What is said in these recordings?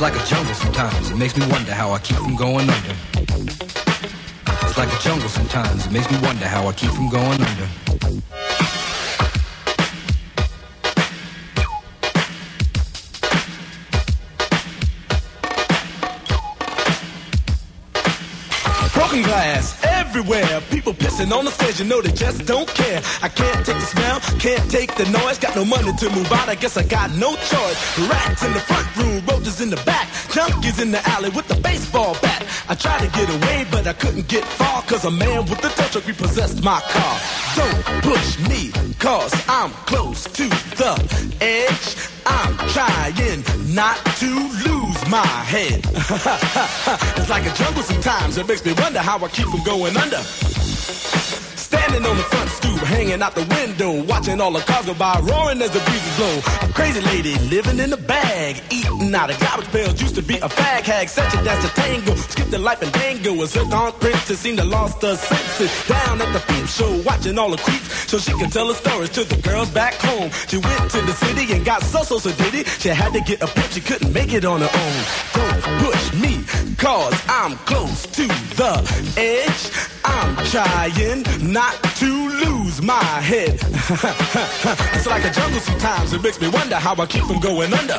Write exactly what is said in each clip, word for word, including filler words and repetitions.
like a jungle sometimes. It makes me wonder how I keep from going under. It's like a jungle sometimes. It makes me wonder how I keep from going under. Broken glass everywhere, people pissing on the stage, you know they just don't care. I can't take the smell, can't take the noise, got no money to move out, I guess I got no choice. Rats in the front room, roaches in the back, junkies in the alley with the baseball bat. I tried to get away, but I couldn't get far, cause a man with a tow truck repossessed my car. Don't push me, cause I'm close to the edge. I'm trying not to lose my head. It's like a jungle sometimes, it makes me wonder how I keep from going under. Standing on the front stoop, hanging out the window, watching all the cars go by, roaring as the breezes blow. A crazy lady living in a bag, eating out of garbage pails, used to be a fag hag, such a dance to tango, skipped the life and dango, a zircon princess seemed to lost her senses. Down at the peep show, watching all the creeps, so she could tell her stories to the girls back home. She went to the city and got so so so diddy, she had to get a pimp, she couldn't make it on her own. Don't push me, cause I'm close to the edge. I'm trying not to lose my head. It's like a jungle sometimes, it makes me wonder how I keep from going under.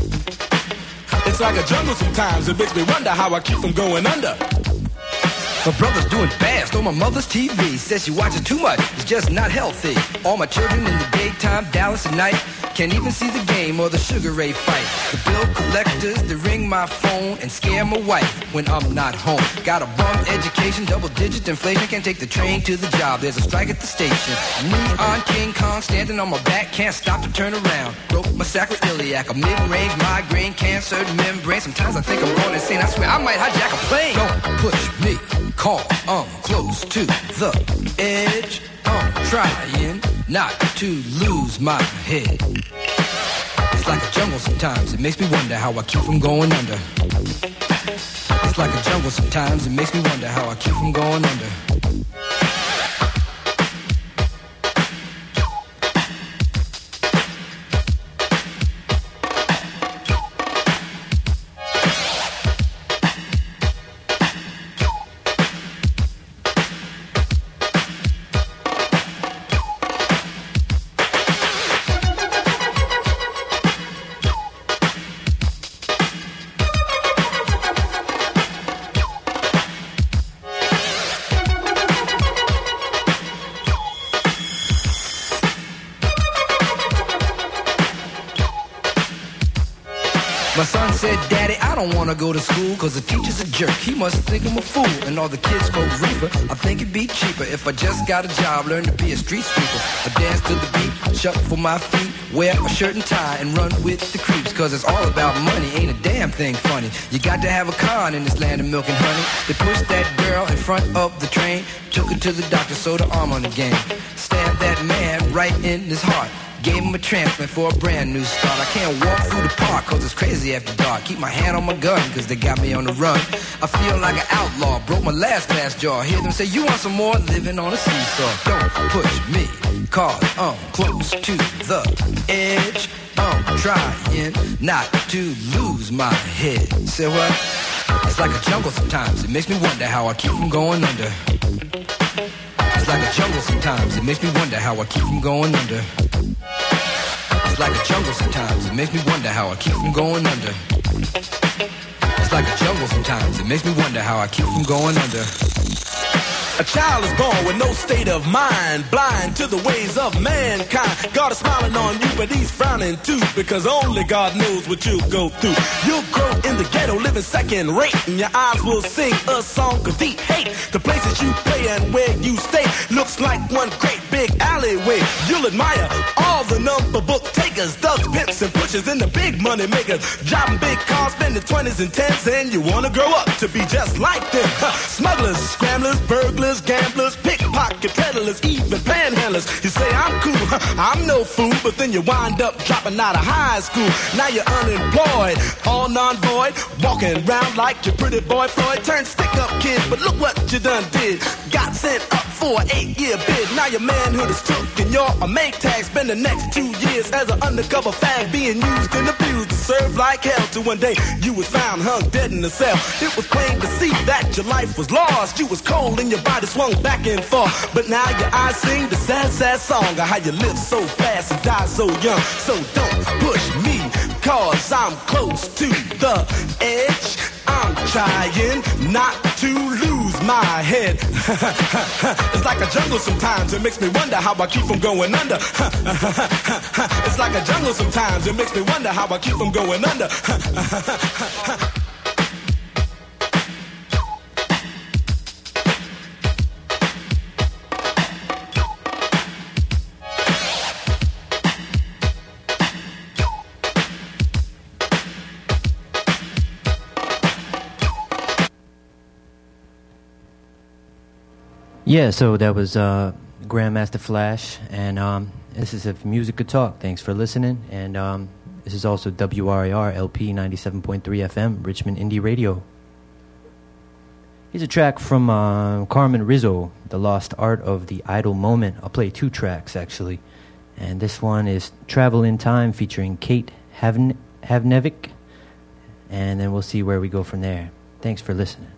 It's like a jungle sometimes, it makes me wonder how I keep from going under. My brother's doing bad, stole my mother's T V. Says she watches too much, it's just not healthy. All my children in the daytime, Dallas at night. Can't even see the game or the Sugar Ray fight. The bill collectors, they ring my phone and scare my wife when I'm not home. Got a bum education, double digit inflation. Can't take the train to the job, there's a strike at the station. Me on King Kong, standing on my back, can't stop to turn around. Broke my sacroiliac, a mid-range migraine, cancer membrane. Sometimes I think I'm going insane, I swear I might hijack a plane. Don't push me, call, I'm close to the edge. I'm trying not to lose my head. It's like a jungle sometimes, it makes me wonder how I keep from going under. It's like a jungle sometimes, it makes me wonder how I keep from going under. My son said, Daddy, I don't want to go to school cause the teacher's a jerk. He must think I'm a fool and all the kids smoke reefer. I think it'd be cheaper if I just got a job, learn to be a street sweeper. I dance to the beat, shuffle my feet, wear a shirt and tie and run with the creeps. Cause it's all about money, ain't a damn thing funny. You got to have a con in this land of milk and honey. They pushed that girl in front of the train, took her to the doctor, sewed her arm on the game. Stabbed that man right in his heart. Gave him a transplant for a brand new start. I can't walk through the park cause it's crazy after dark. Keep my hand on my gun cause they got me on the run. I feel like an outlaw, broke my last glass jaw. Hear them say, you want some more? Living on a seesaw. Don't push me, cause I'm close to the edge. I'm trying not to lose my head. Say what? It's like a jungle sometimes, it makes me wonder how I keep from going under. It's like a jungle sometimes, it makes me wonder how I keep from going under. It's like a jungle sometimes, it makes me wonder how I keep from going under. It's like a jungle sometimes, it makes me wonder how I keep from going under. A child is born with no state of mind, blind to the ways of mankind. God is smiling on you, but he's frowning too, because only God knows what you'll go through. You'll grow in the ghetto, living second rate, and your eyes will sing a song of deep hate. The places you play and where you stay looks like one great big alleyway. You'll admire all the number book takers, thugs, pimps, and pushers, and the big money makers, driving big cars, spending twenties and tens, and you wanna grow up to be just like them. Smugglers, scramblers, burglars, gamblers, pickpocket peddlers, even panhandlers. You say I'm cool, I'm no fool, but then you wind up dropping out of high school. Now you're unemployed, all non Floyd, walking around like your pretty boy Floyd. Turned stick-up kid, but look what you done did. Got sent up for an eight-year bid. Now your manhood is took and you're a make tag. Spend the next two years as an undercover fag, being used and abused to serve like hell. Till one day you was found hung dead in a cell. It was plain to see that your life was lost. You was cold and your body swung back and forth. But now your eyes sing the sad, sad song of how you live so fast and die so young. So don't push me, cause I'm close to the edge. I'm trying not to lose my head. It's like a jungle sometimes, it makes me wonder how I keep from going under. It's like a jungle sometimes, it makes me wonder how I keep from going under. Yeah, so that was uh, Grandmaster Flash, and um, this is If Music Could Talk. Thanks for listening, and um, this is also W R A R L P ninety-seven point three F M, Richmond Indie Radio. Here's a track from uh, Carmen Rizzo, The Lost Art of the Idle Moment. I'll play two tracks, actually, and this one is Travel in Time featuring Kate Havn- Havnevic, and then we'll see where we go from there. Thanks for listening.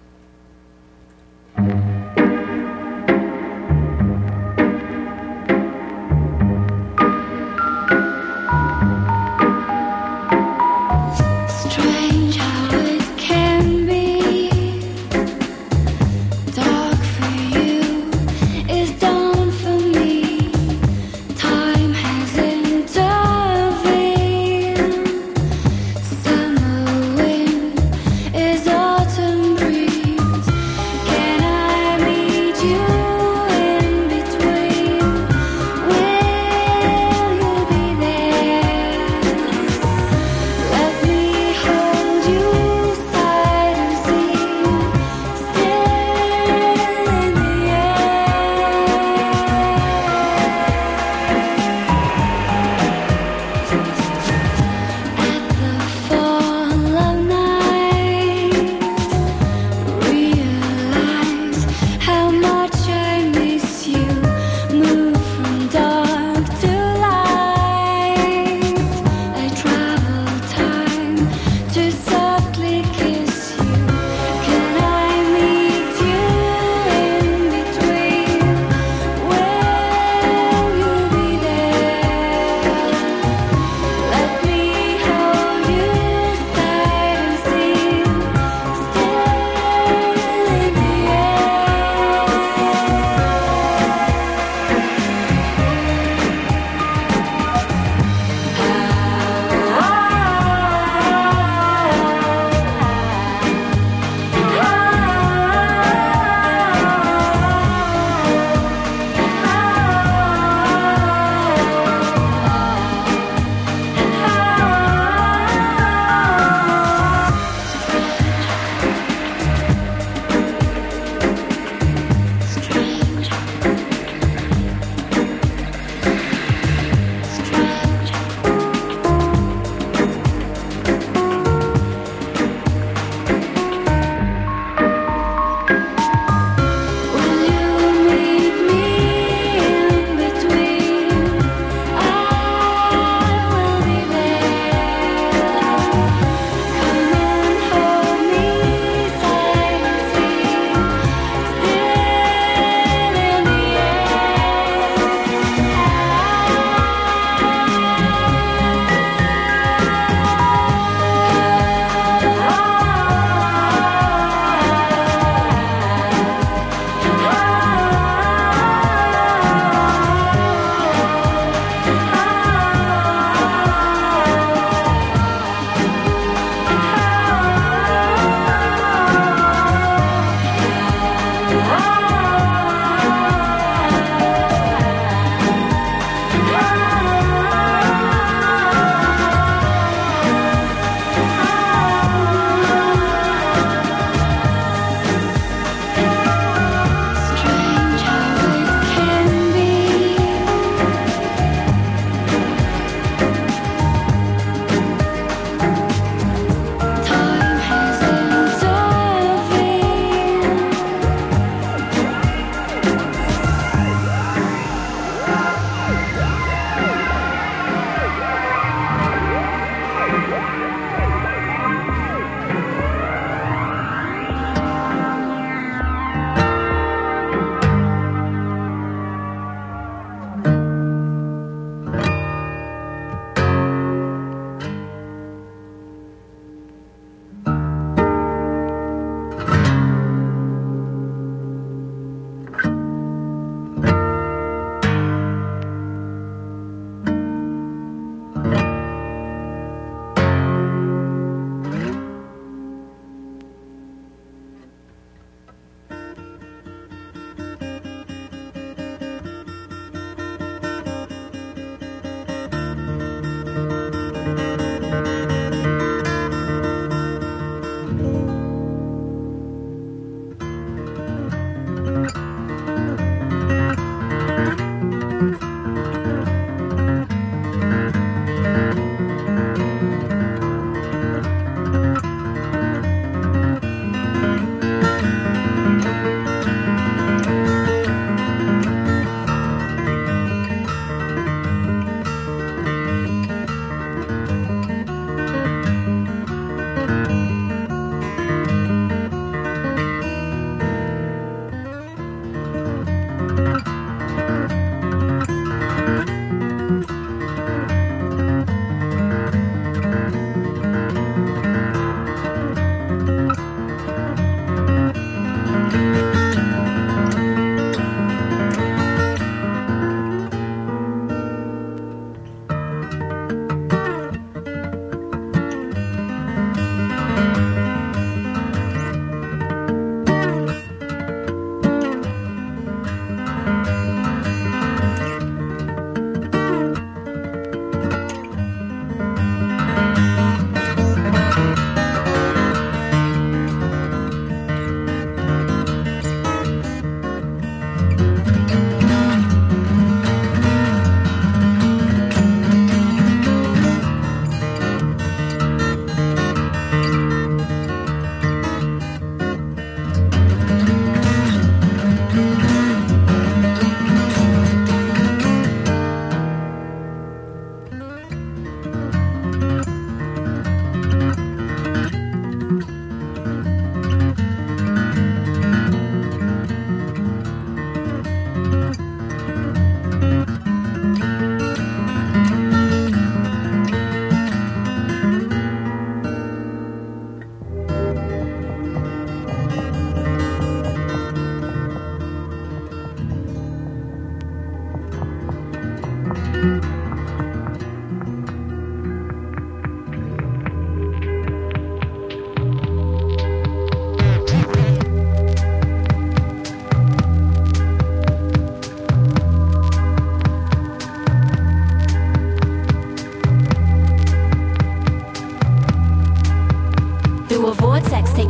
Is autumn breeze. Can I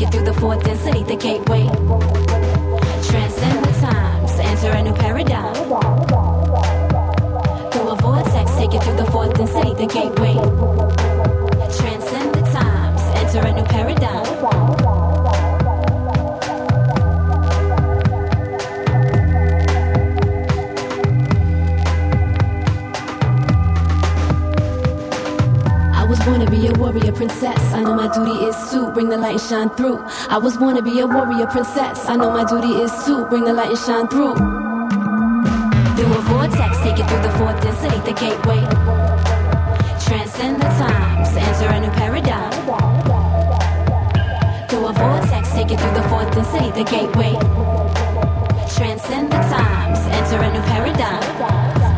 it through the fourth density, the gateway. Transcend the times, enter a new paradigm. Through a vortex, take it through the fourth density, the gateway. Transcend the times, enter a new paradigm. Born to be a warrior princess. I know my duty is to bring the light and shine through. I was born to be a warrior princess. I know my duty is to bring the light and shine through. Through a vortex, take it through the fourth density, the gateway. Transcend the times, enter a new paradigm. Through a vortex, take it through the fourth density, the gateway. Transcend the times, enter a new paradigm.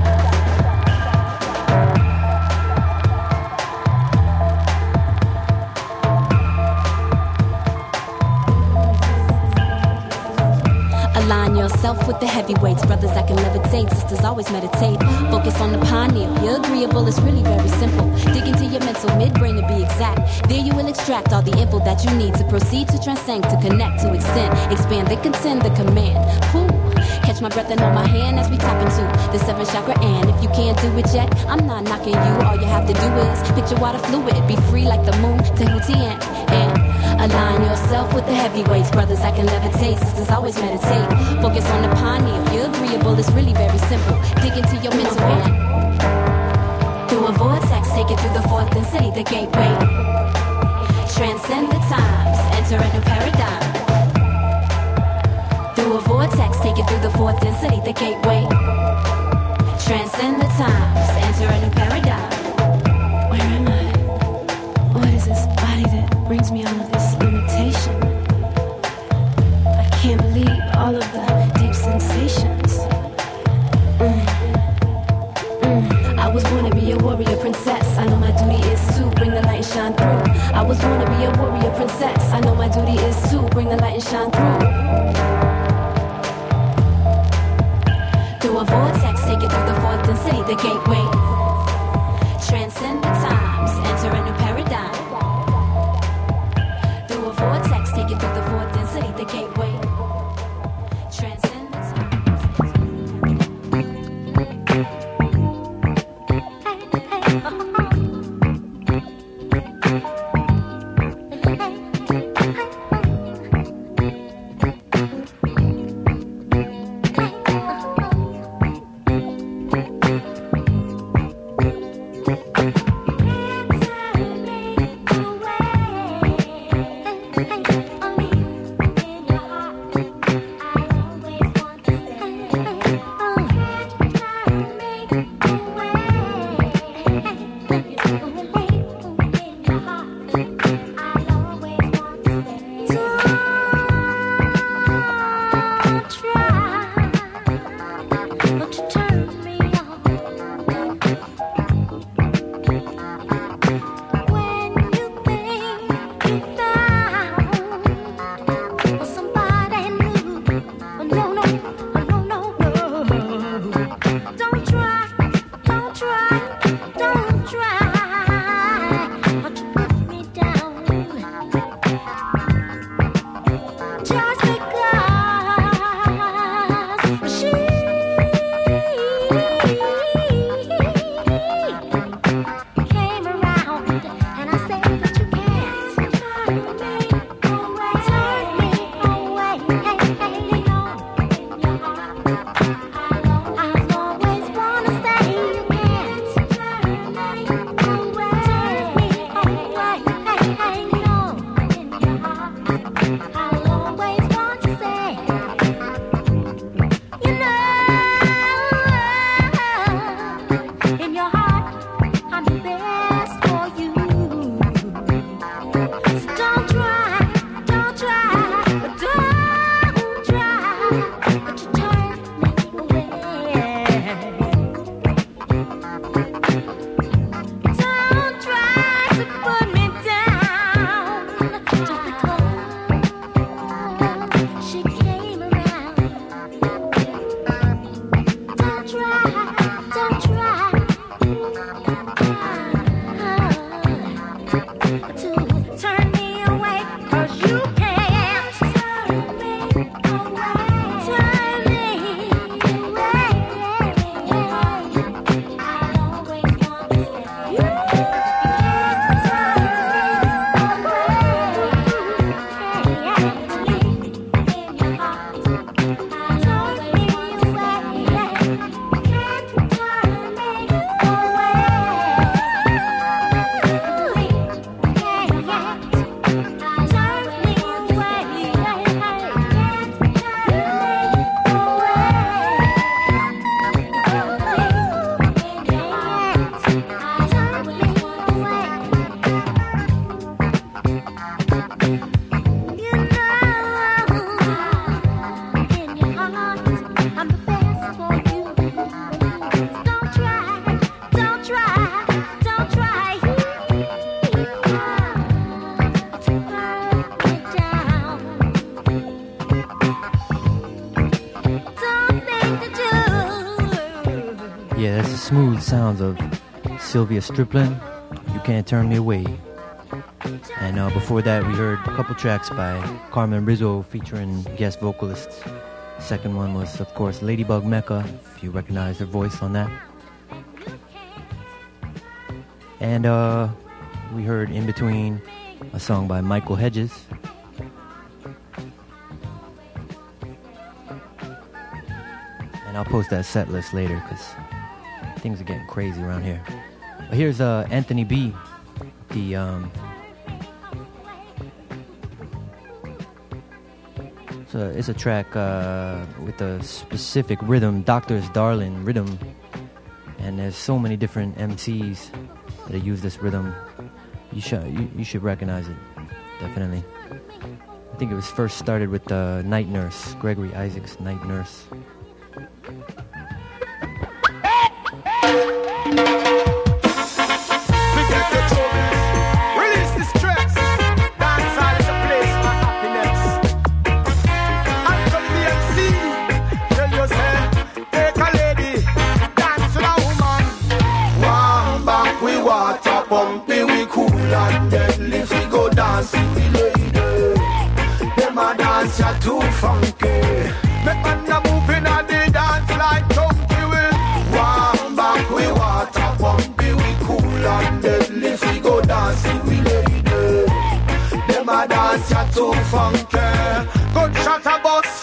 Align yourself with the heavyweights, brothers that can levitate, sisters always meditate. Focus on the pineal, you're agreeable, it's really very simple. Dig into your mental midbrain to be exact. There you will extract all the info that you need to proceed to transcend, to connect, to extend, expand, then contend the command. Who? Catch my breath and hold my hand as we tap into the seventh chakra. And if you can't do it yet, I'm not knocking you. All you have to do is picture water fluid, be free like the moon, Tehutian. And align yourself with the heavyweights, brothers that can levitate, sisters always meditate. Focus on the pineal, you're agreeable, it's really very simple. Dig into your mental man. Through a vortex, take it through the fourth density, the gateway. Transcend the times, enter a new paradigm. Through a vortex, take it through the fourth density, the gateway. Transcend the times, enter a new paradigm. Where am I? What is this body that brings me all of this limitation? I can't believe all of the deep sensations. Mm. Mm. I was born to be a warrior princess. I know my duty is to bring the light and shine through. I was born to be a warrior princess. I know my duty is to bring the light and shine through. Through a vortex, take it through the fourth density, the gateway. Transcend the times, enter a new paradigm. Through a vortex, take it through the fourth density, the gateway. Transcend the smooth sounds of Sylvia Striplin, You Can't Turn Me Away. And uh, before that, we heard a couple tracks by Carmen Rizzo featuring guest vocalists. Second one was, of course, Ladybug Mecca, if you recognize her voice on that. And uh, we heard In Between, a song by Michael Hedges. And I'll post that set list later because things are getting crazy around here. But here's uh, Anthony B. The um, so it's a track uh, with a specific rhythm, Doctor's Darling rhythm, and there's so many different M Cs that use this rhythm. You should you, you should recognize it, definitely. I think it was first started with uh, Night Nurse, Gregory Isaacs' Night Nurse. Too funky. Make man a move in a the dance like chunky will. Warm back we water pumpy, we cool and deadly. If we go dancing we lady. Them a dance ya too funky. Good shot a bus.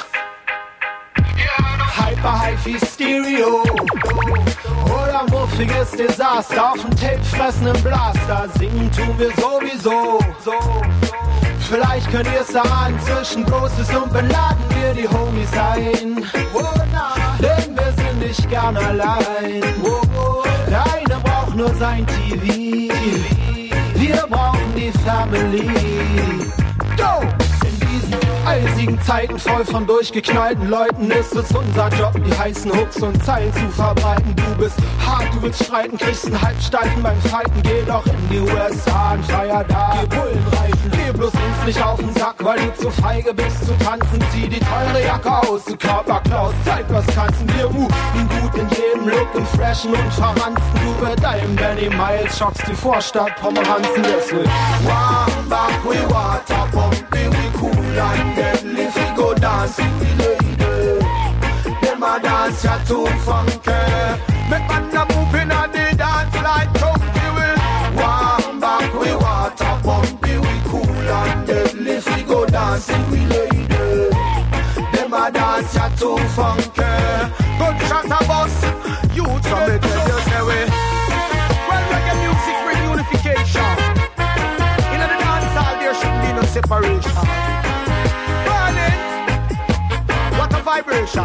Hyper Hi-Fi Stereo. Oder muffiges Desaster. Auf dem Tape fressenden Blaster. Singen tun wir sowieso. So. Vielleicht könnt ihr es ahnen, zwischen Großes und beladen wir die Homies ein. Oh, denn wir sind nicht gern allein. Oh, der eine braucht nur sein T V. Wir brauchen die Family. Go! In diesen eisigen Zeiten voll von durchgeknallten Leuten ist es unser Job, die heißen Hooks und Zeilen zu verbreiten. Du bist hart, du willst streiten, kriegst einen Halbsteifen beim Fighten. Geh doch in die U S A und feier da. Geh Bullen reiten, geh bloß uns nicht auf den Sack, weil du zu feige bist zu tanzen. Zieh die teure Jacke aus, du Körperklaus, zeig was kannst. Wir moven gut in jedem Look und freshen und verranzen. Du bei deinem Benny Miles schockst die Vorstadt Pomeranzen. Deswegen warm back, we water pumpy, we cool and deadly. If we go dancing, we lady. Them a dance ya too funky. Make man a move in a the dance like chunky will. Warm back, we water pumpy, we cool and deadly. If we go dancing, we lady. Them a dance ya too funky. Good shot a bus. You tell me tell you say we. Well, reggae music bring unification. In the dance hall there shouldn't be no separation. Burning, what a vibration.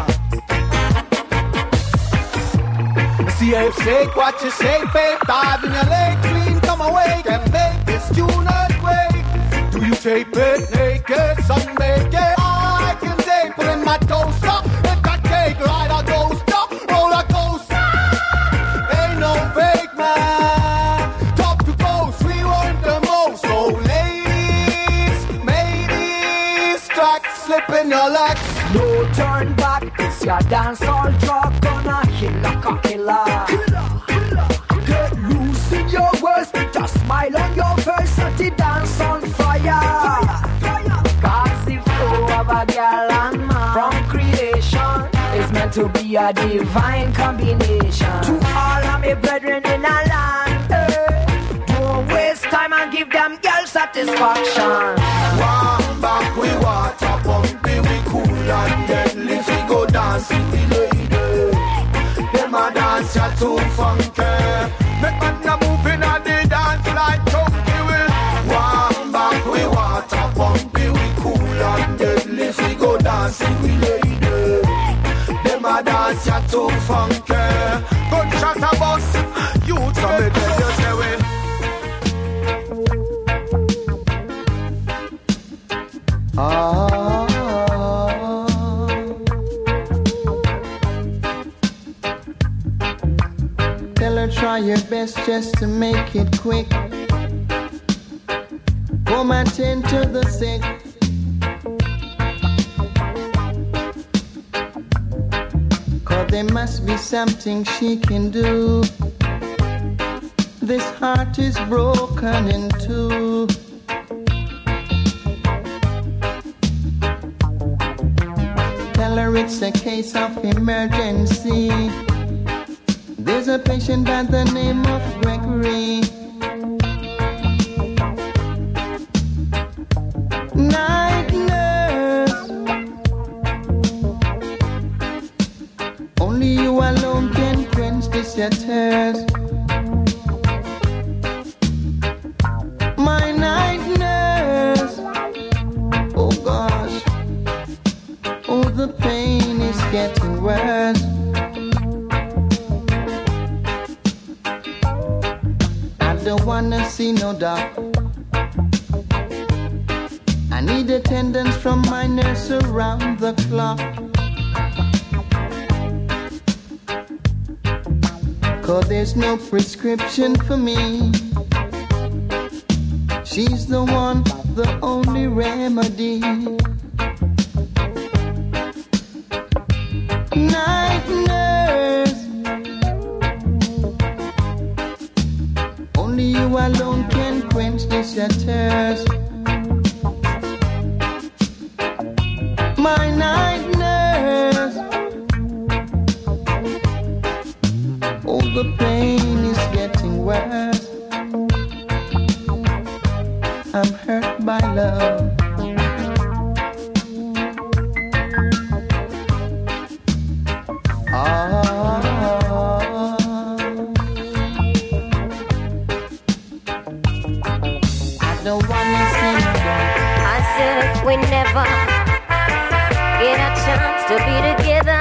See if shake what you shake, babe. Dive in your leg, clean, come awake and make this tune earthquake. Do you tape it naked, sunbake it? I can tape it in my toaster. If I take right, I'll go stop, roller coaster. Ain't no fake man. Top to coast, we want the most. So ladies, mateys, track slipping your legs. No turn back, it's your dance all drop. Gonna kill like a killer. Get loose in your words, put a smile on your face, set the dance on fire. Cause the flow of a girl and man from creation is meant to be a divine combination. To all of my brethren in a land, eh, don't waste time and give them girl satisfaction. Warm back, we water pumpy, we cool and deadly. If we go dancing, we lady. Them a dance ya too funky. Make man a move in a the dance like chunky will. Warm back, we water pumpy, we cool and deadly. If we go dancing, we lady. Them a dance ya too funky. Good shot a bus. You tell me tell you say we. Ah. Tell her try your best just to make it quick. Come and tend to the sick. Cause there must be something she can do. This heart is broken in two. Tell her it's a case of emergency. There's a patient by the name of Gregory. Night nurse, only you alone can quench this your thirst. My night nurse, oh gosh, oh the pain is getting worse. I don't wanna see no doctor. I need attendance from my nurse around the clock. Cause there's no prescription for me. She's the one, the only remedy. Night nurse, only you alone can quench this your thirst. My night nurse, oh the pain is getting worse. I'm hurt by love. Ah. I don't wanna see you. I said if we never get a chance to be together,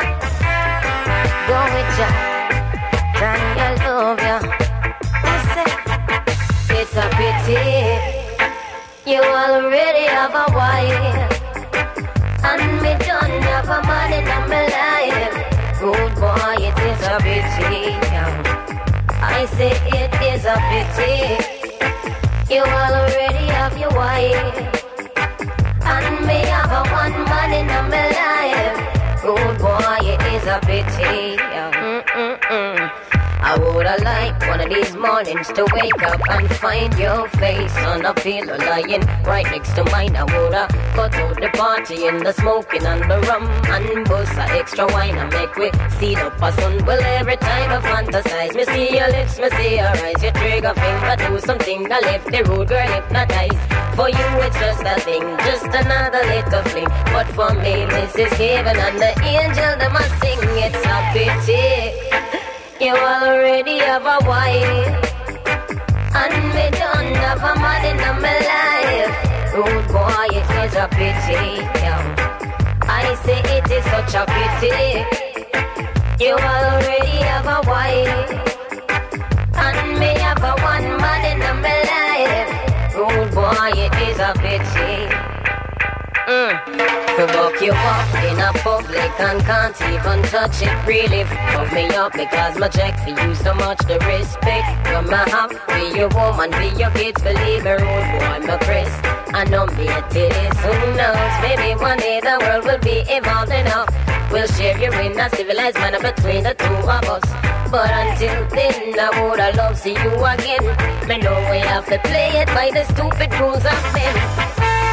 go with ya, Johnny, I love ya. I said it's a pity you already have a wife, and me don't have a man in my life. Good boy, it is a pity. I say it is a pity you already have your wife, and me have a one man in my life. Good boy, it is a pity. Mm-mm-mm. I woulda liked one of these mornings to wake up and find your face on a pillow lying right next to mine. I woulda cut out the party and the smoking and the rum and bust a extra wine and make we see up a sun. Well, every time I fantasize, me see your lips, me see your eyes, your trigger finger do something. I left the road girl hypnotized. For you it's just a thing, just another little fling. But for me this is heaven and the angel that must sing. It's a pity you already have a wife, and me don't have a man in my life. Rude boy, it is a pity. I say it is such a pity you already have a wife, and me have a one man in my life. Rude boy, it is a pity. Mm. To walk you up in a public and can't even touch it. Really fuck me up because my check for you so much. The respect you my have be your woman, be your kids. Believe me, rude boy, my Chris. I know me it is. Who knows? Maybe one day the world will be evolved enough. We'll share you in a civilized manner between the two of us. But until then, I woulda love see you again. Me know we have to play it by the stupid rules of men.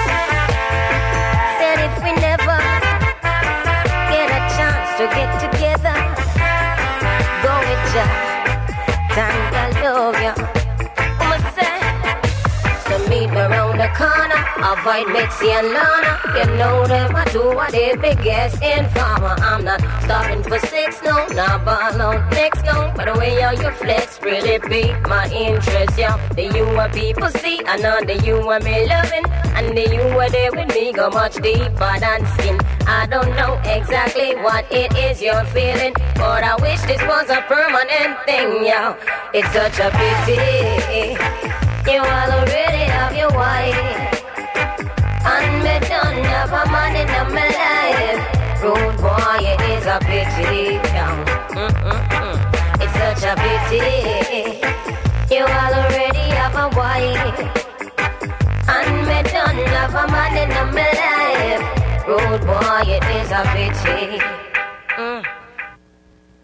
If we never get a chance to get together, go with ya, time I love ya. I'ma say, so meet me around the corner, avoid Mitzi and Lana. You know them, I do what they biggest informer. I'm not stopping for sex, no, not ball on next, no. But the way how you flex really pique my interest, yeah. The you are people see, I know the you are me loving. And the you were there with me go much deeper than skin. I don't know exactly what it is you're feeling, but I wish this was a permanent thing, yo. It's such a pity you already have your wife, and me don't have a man in my life. Rude boy, it is a pity, yo. Mm-mm-mm. It's such a pity you already have a wife, and me don't have a man in my life. Rude boy, it is a pity. Mm.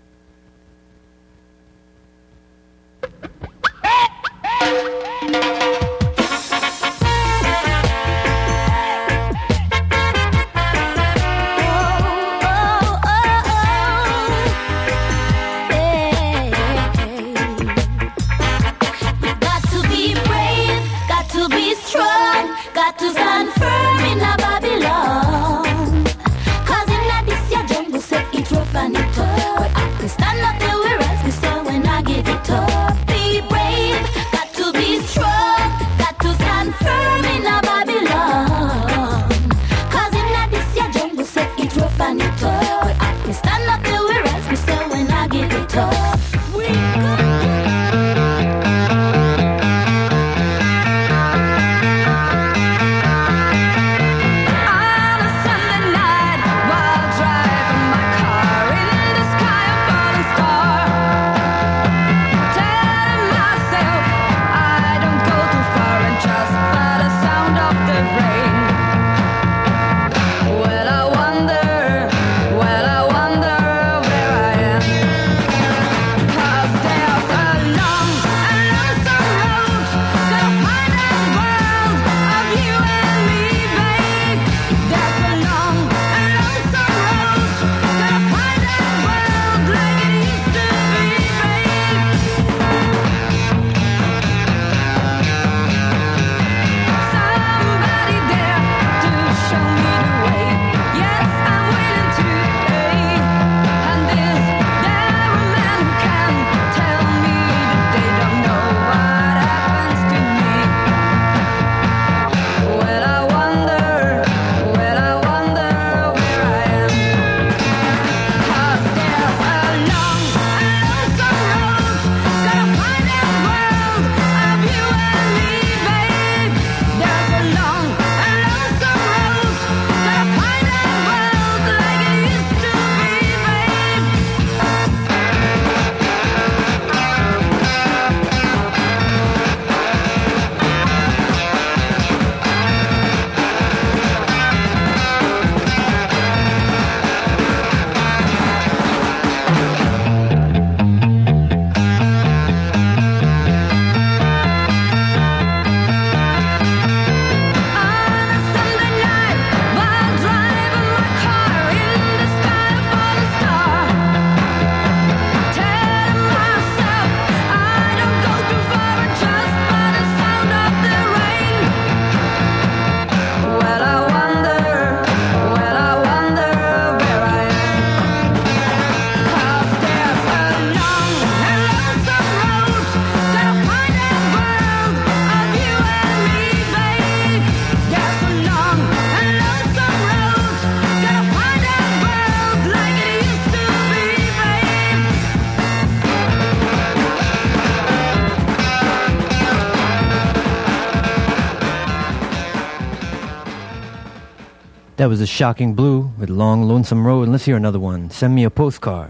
That was a Shocking Blue with Long Lonesome Road. And let's hear another one. Send Me a Postcard.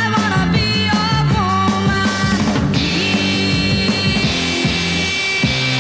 Understand, I wanna be your woman.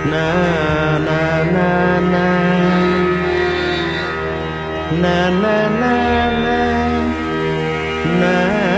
na na na na na na na na na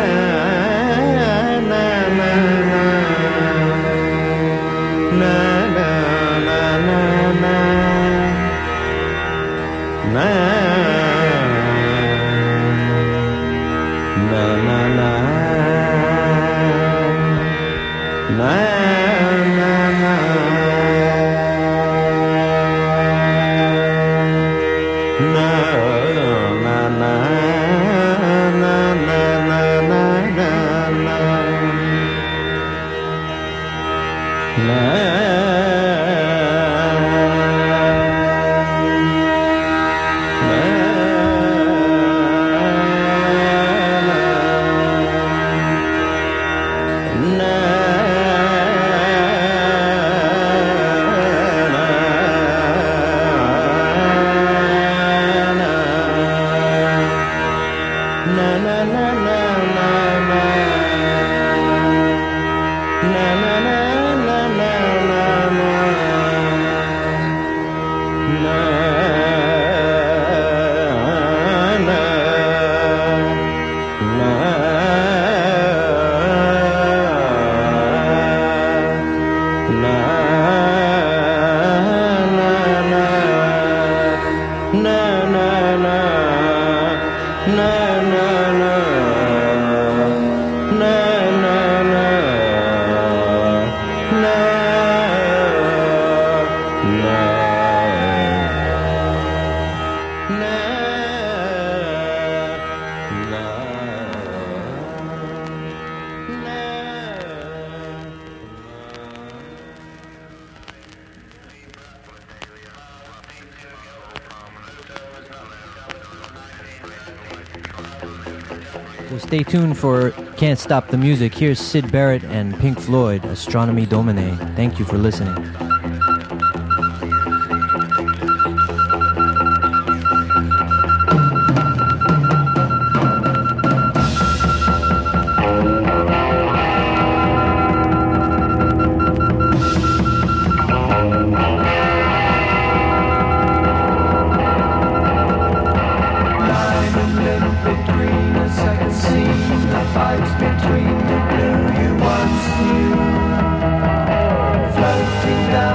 So stay tuned for Can't Stop the Music. Here's Syd Barrett and Pink Floyd, Astronomy Domine. Thank you for listening. Between the blue you once knew, floating down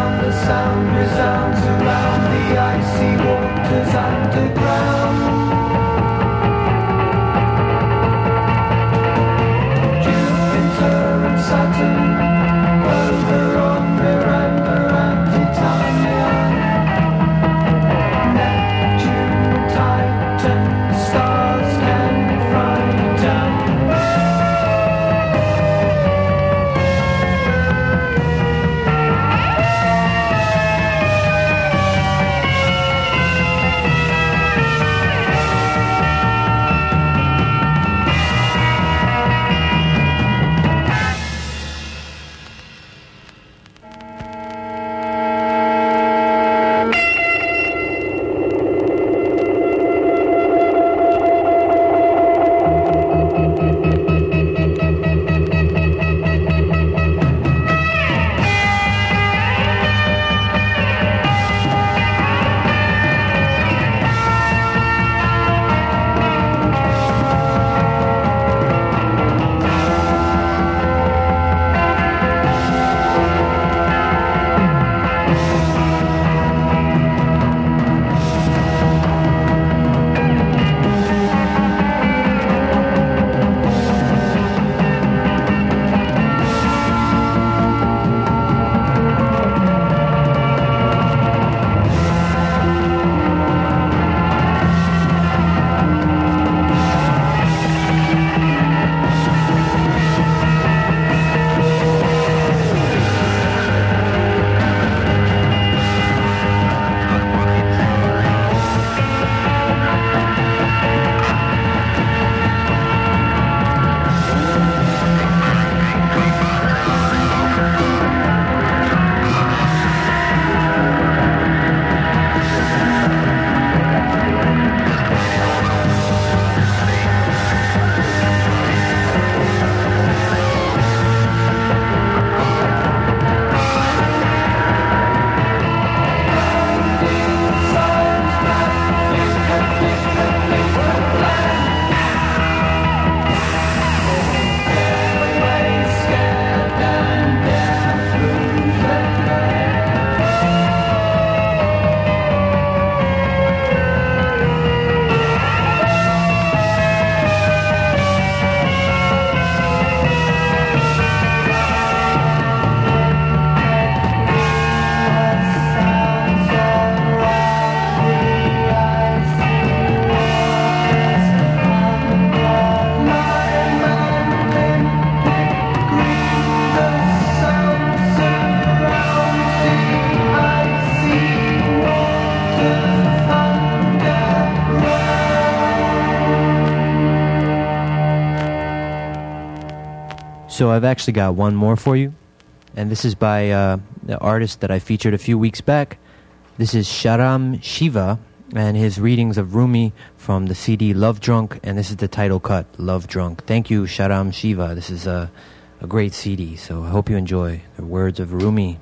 So I've actually got one more for you, and this is by uh, the artist that I featured a few weeks back. This is Sharam Shiva and his readings of Rumi from the C D Love Drunk, and this is the title cut, Love Drunk. Thank you, Sharam Shiva. This is a, a great C D, so I hope you enjoy the words of Rumi.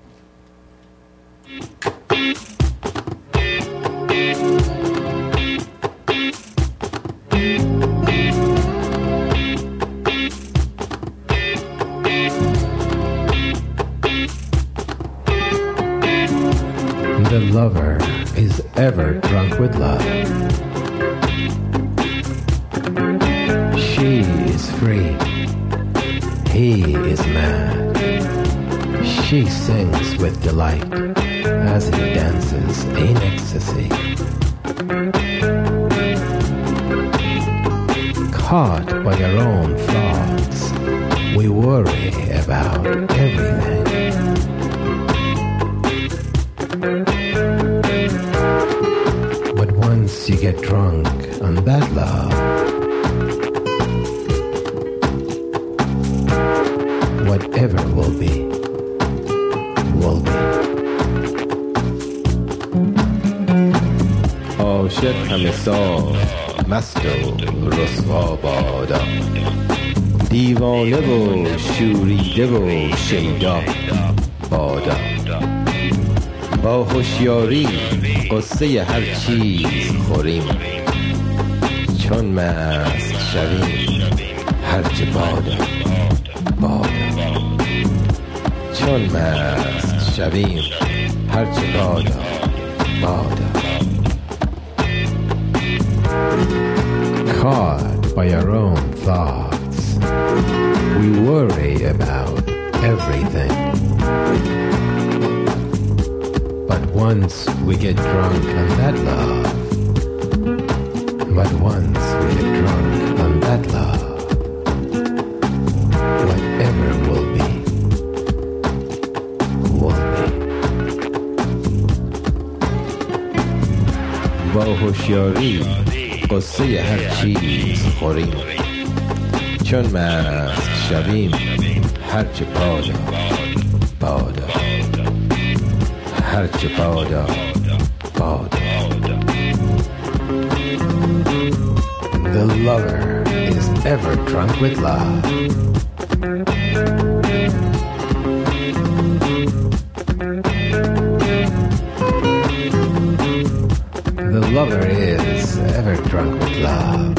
The lover is ever drunk with love. She is free. He is mad. She sings with delight as he dances in ecstasy. Caught by our own thoughts, we worry about everything. But once you get drunk on that love, whatever will be, will be. عاشق همه سال مست و رسوا بادا، دیوانه و شوریده و شیدا بادا. با هوشیاری قصه هر چیز خوریم، چون مست شویم هرچه بادا بادا. چون مست شویم هرچه بادا بادا. Caught by our own thoughts, we worry about everything. But once we get drunk on that love, but once we get drunk on that love, whatever will be, will be. با هوشیاری قصه هر چیز خوریم، چون مست شویم هرچه بادا بادا. هرچه بادا بادا. The lover is ever drunk with love. The lover is ever drunk with love.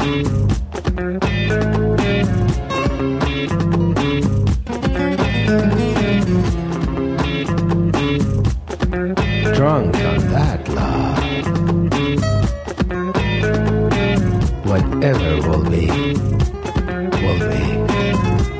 Drunk on that love, whatever will be, will be.